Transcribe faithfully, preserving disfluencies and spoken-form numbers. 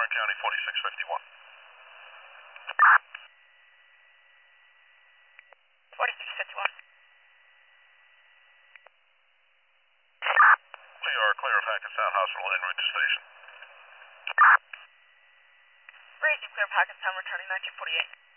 County forty-six fifty-one. forty-six fifty-one. We are clear of Hackettstown Hospital en route to station. Raising clear of Hackettstown, returning nineteen forty-eight.